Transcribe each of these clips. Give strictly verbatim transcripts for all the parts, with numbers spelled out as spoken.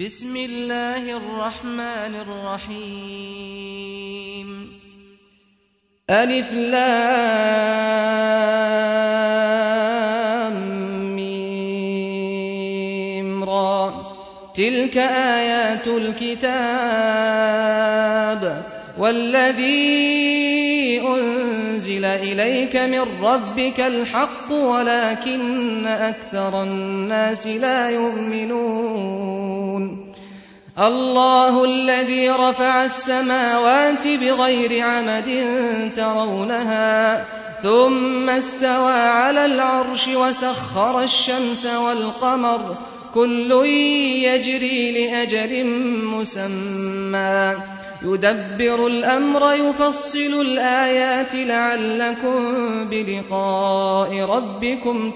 بسم الله الرحمن الرحيم ألف لام ميم را تلك آيات الكتاب والذي أنزل إليك من ربك الحق ولكن أكثر الناس لا يؤمنون الله الذي رفع السماوات بغير عمد ترونها ثم استوى على العرش وسخر الشمس والقمر كل يجري لأجل مسمى يدبر الأمر يفصل الآيات لعلكم بلقاء ربكم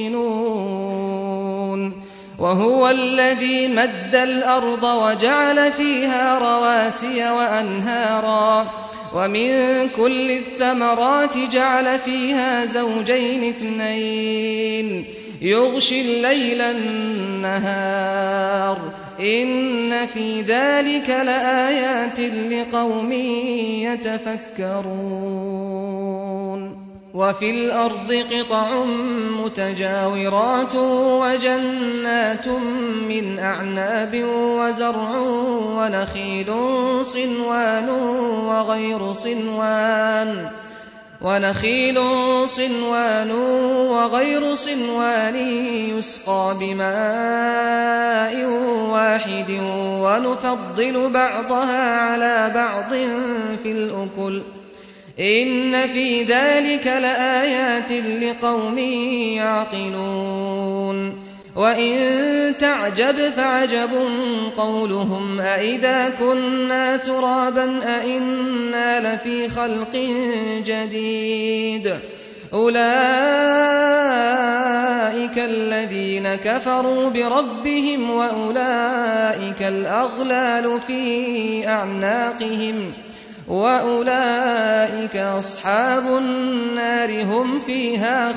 توقنون وهو الذي مد الأرض وجعل فيها رواسي وأنهارا ومن كل الثمرات جعل فيها زوجين اثنين يغشي الليل النهار إن في ذلك لآيات لقوم يتفكرون وفي الأرض قطع متجاورات وجنات من أعناب وزرع ونخيل صنوان وغير صنوان ونخيل صنوان وغير صنوان يسقى بماء واحد ونفضل بعضها على بعض في الأكل إن في ذلك لآيات لقوم يعقلون وإن تعجب فعجب قولهم أإذا كنا ترابا أإنا لفي خلق جديد أولئك الذين كفروا بربهم وأولئك الأغلال في أعناقهم وأولئك أصحاب النار هم فيها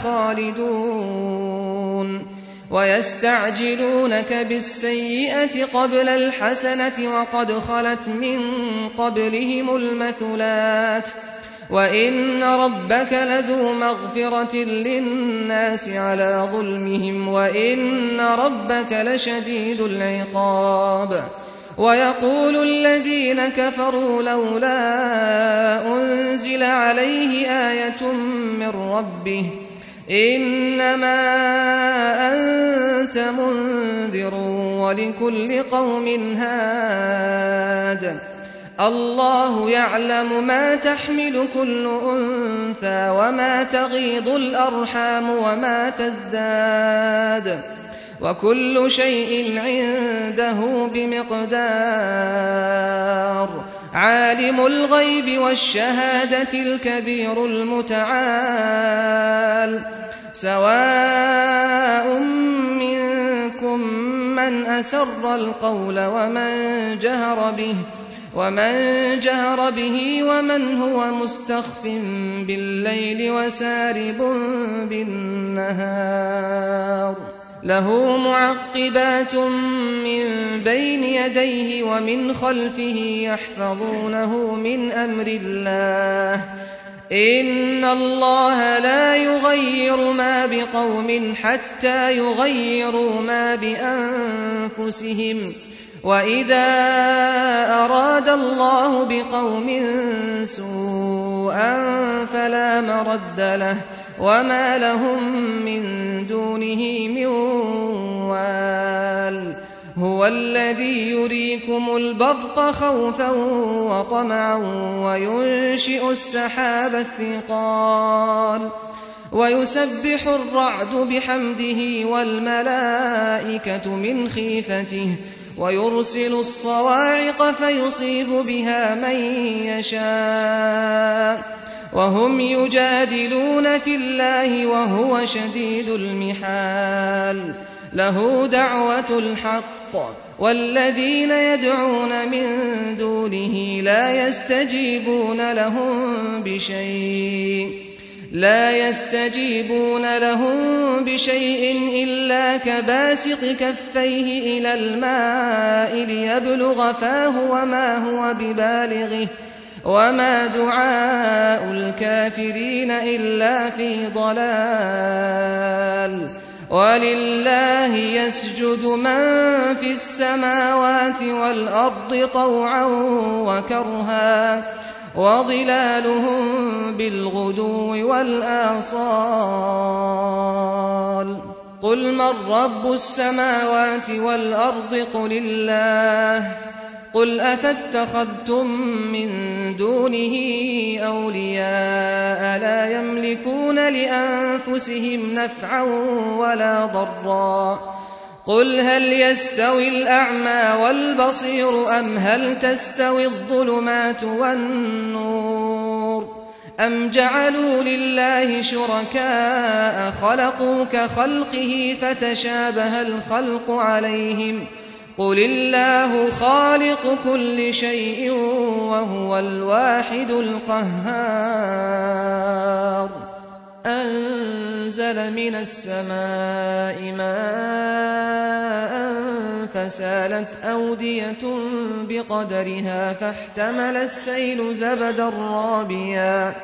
خالدون ويستعجلونك بالسيئة قبل الحسنة وقد خلت من قبلهم المثلات وإن ربك لذو مغفرة للناس على ظلمهم وإن ربك لشديد العقاب ويقول الذين كفروا لولا أنزل عليه آية من ربه إنما أنت منذر ولكل قوم هاد الله يعلم ما تحمل كل أنثى وما تغيض الأرحام وما تزداد وكل شيء عنده بمقدار عالم الغيب والشهادة الكبير المتعال سواء منكم من أسر القول ومن جهر به ومن جهر به ومن هو مستخف بالليل وسارب بالنهار له معقبات من بين يديه ومن خلفه يحفظونه من أمر الله إن الله لا يغير ما بقوم حتى يغيروا ما بأنفسهم وإذا أراد الله بقوم سوءا فلا مرد له وما لهم من دونه من وال هو الذي يريكم البرق خوفا وطمعا وينشئ السحاب الثقال ويسبح الرعد بحمده والملائكة من خيفته ويرسل الصواعق فيصيب بها من يشاء وهم يجادلون في الله وهو شديد المحال له دعوة الحق والذين يدعون من دونه لا يستجيبون لهم بشيء لا يستجيبون لهم بشيء إلا كباسط كفيه إلى الماء ليبلغ فاه وما هو ببالغه وما دعاء الكافرين إلا في ضلال ولله يسجد من في السماوات والأرض طوعا وكرها وظلالهم بالغدو والآصال قل من رب السماوات والأرض قل الله قل أفاتخذتم من دونه أولياء لا يملكون لأنفسهم نفعا ولا ضرا قل هل يستوي الأعمى والبصير أم هل تستوي الظلمات والنور أم جعلوا لله شركاء خلقوا كخلقه فتشابه الخلق عليهم قل الله خالق كل شيء وهو الواحد القهار أنزل من السماء ماء فسالت أودية بقدرها فاحتمل السيل زبدا رابيا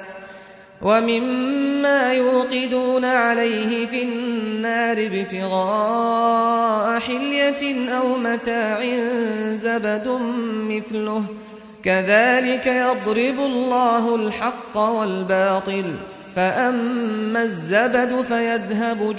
ومما يوقدون عليه في النار ابتغاء حلية أو متاع زبد مثله كذلك يضرب الله الحق والباطل فأما الزبد فيذهب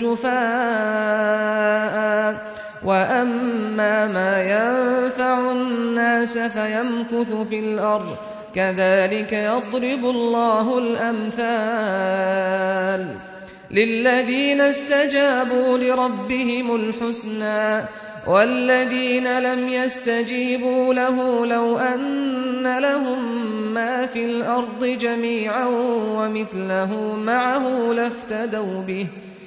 جفاء وأما ما ينفع الناس فيمكث في الأرض كذلك يضرب الله الأمثال للذين استجابوا لربهم الحسنى والذين لم يستجيبوا له لو أن لهم ما في الأرض جميعا ومثله معه لافتدوا به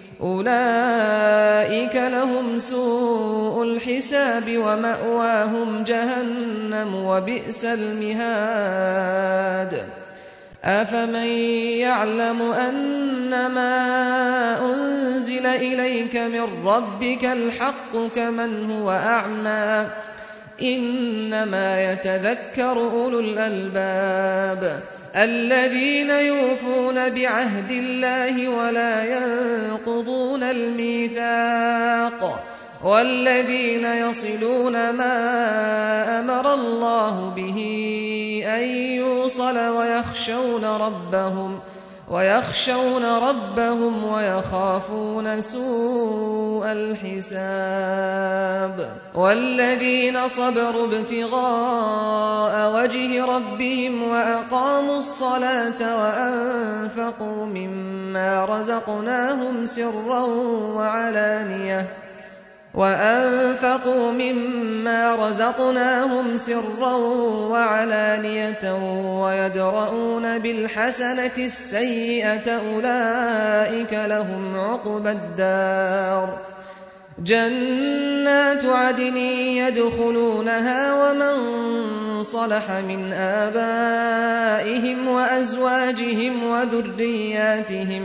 أولئك لهم سوء الحساب ومأواهم جهنم وبئس المهاد أفمن يعلم أنما أنزل إليك من ربك الحق كمن هو أعمى إنما يتذكر أولو الألباب الذين يوفون بعهد الله ولا ينقضون الميثاق والذين يصلون ما أمر الله به أن يوصل ويخشون ربهم ويخشون ربهم ويخافون سوء الحساب والذين صبروا ابتغاء وجه ربهم وأقاموا الصلاة وأنفقوا مما رزقناهم سرا وعلانية وأنفقوا مما رزقناهم سرا وعلانية ويدرؤون بالحسنة السيئة أولئك لهم عقبى الدار جنات عدن يدخلونها ومن صلح من آبائهم وأزواجهم وذرياتهم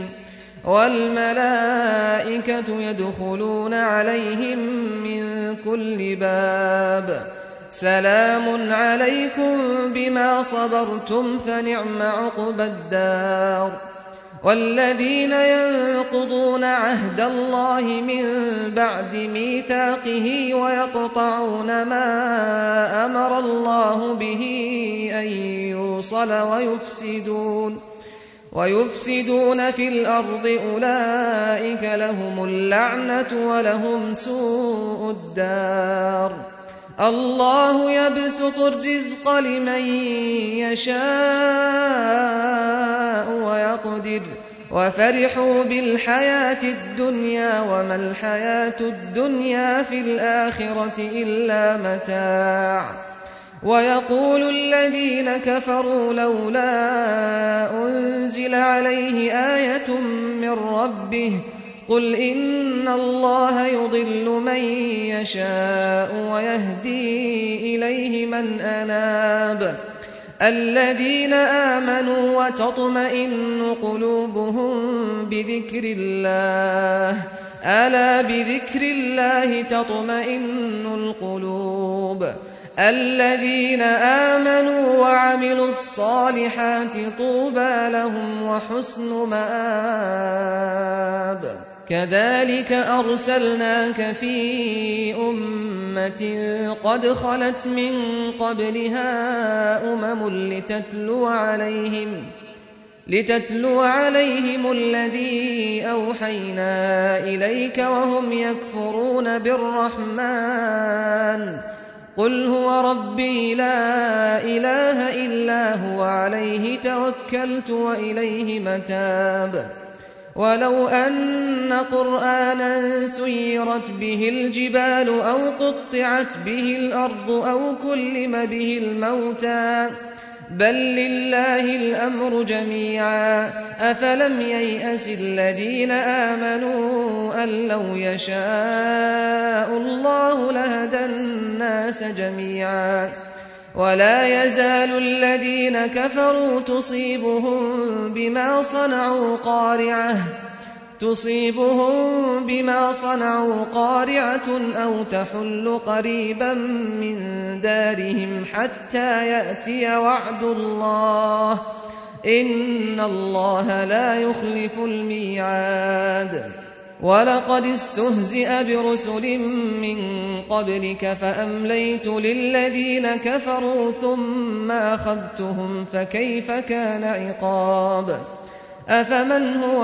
والملائكة يدخلون عليهم من كل باب سلام عليكم بما صبرتم فنعم عقبى الدار والذين ينقضون عهد الله من بعد ميثاقه ويقطعون ما أمر الله به أن يوصل ويفسدون ويفسدون في الأرض أولئك لهم اللعنة ولهم سوء الدار الله يبسط الرزق لمن يشاء ويقدر وفرحوا بالحياة الدنيا وما الحياة الدنيا في الآخرة إلا متاع ويقول الذين كفروا لولا أنزل عليه آية من ربه قل إن الله يضل من يشاء ويهدي إليه من أناب الذين آمنوا وتطمئن قلوبهم بذكر الله ألا بذكر الله تطمئن القلوب الذين آمنوا وعملوا الصالحات طوبى لهم وحسن مآب كذلك أرسلناك في أمة قد خلت من قبلها أمم لتتلو عليهم لتتلو عليهم الذي أوحينا إليك وهم يكفرون بالرحمن قل هو ربي لا إله إلا هو عليه توكلت وإليه متاب ولو أن قرآنا سيرت به الجبال أو قطعت به الأرض أو كلم به الموتى بل لله الأمر جميعا أفلم ييأس الذين آمنوا أن لو يشاء الله لهدى الناس جميعا ولا يزال الذين كفروا تصيبهم بما صنعوا قارعة تصيبهم بما صنعوا قارعة أو تحل قريبا من دارهم حتى يأتي وعد الله إن الله لا يخلف الميعاد ولقد استهزئ برسل من قبلك فأمليت للذين كفروا ثم أخذتهم فكيف كان عقاب أفمن هو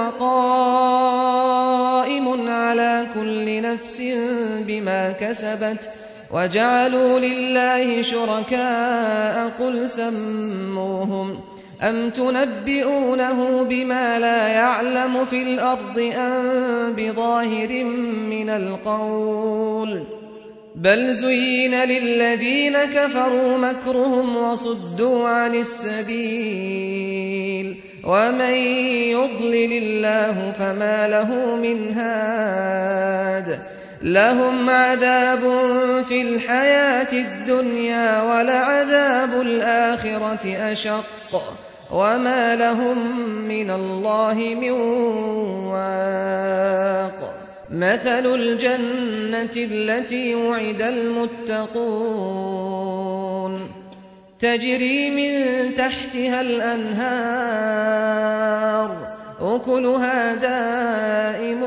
قائم على كل نفس بما كسبت وجعلوا لله شركاء قل سموهم أم تنبئونه بما لا يعلم في الأرض أم بظاهر من القول بل زين للذين كفروا مكرهم وصدوا عن السبيل ومن يضلل الله فما له من هاد لهم عذاب في الحياة الدنيا ولعذاب الآخرة أشق وما لهم من الله من واق مثل الجنة التي وعد المتقون تجري من تحتها الأنهار أكلها دائم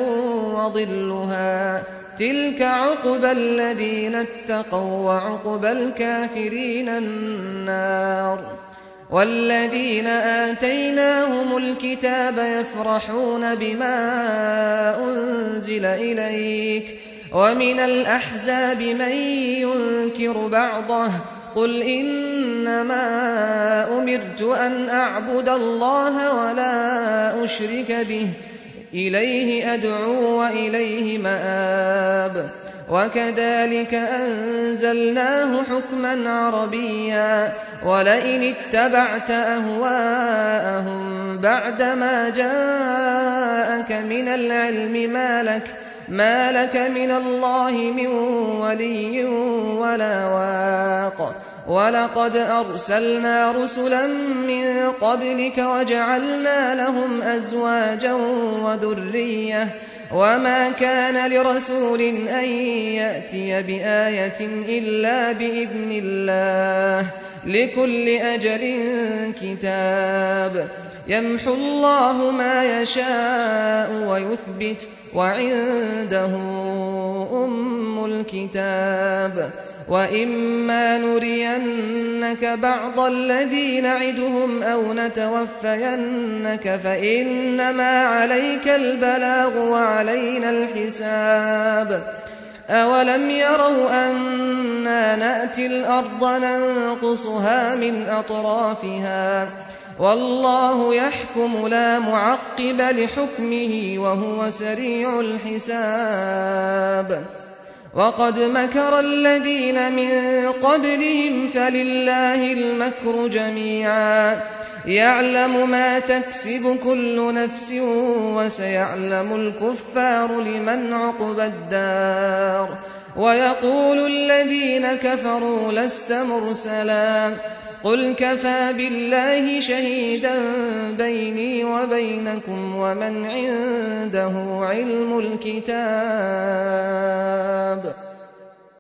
وظلها تلك عقبى الذين اتقوا وعقبى الكافرين النار والذين آتيناهم الكتاب يفرحون بما أنزل إليك ومن الأحزاب من ينكر بعضه قل إنما أمرت أن أعبد الله ولا أشرك به إليه أدعو وإليه مآب وكذلك أنزلناه حكما عربيا ولئن اتبعت أهواءهم بعدما جاءك من العلم ما لك ما لك من الله من ولي ولا واق ولقد أرسلنا رسلا من قبلك وجعلنا لهم أزواجا وذرية وما كان لرسول أن يأتي بآية إلا بإذن الله لكل أجل كتاب يمحو الله ما يشاء ويثبت وعنده أم الكتاب وإما نرينك بعض الذي نعدهم أو نتوفينك فإنما عليك البلاغ وعلينا الحساب أولم يروا أنا نأتي الأرض ننقصها من أطرافها والله يحكم لا معقب لحكمه وهو سريع الحساب وقد مكر الذين من قبلهم فلله المكر جميعا يعلم ما تكسب كل نفس وسيعلم الكفار لمن عقبى الدار ويقول الذين كفروا لست مرسلا قل كفى بالله شهيدا بيني وبينكم ومن عنده علم الكتاب